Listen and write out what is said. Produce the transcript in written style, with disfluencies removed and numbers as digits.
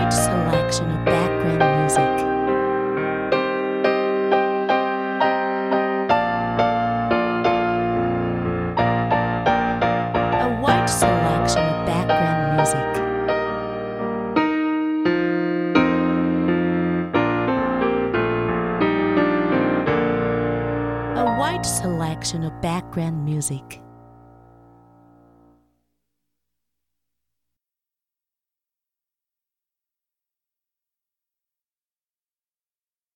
wide selection of background music. A wide selection of background music. A wide selection of background music.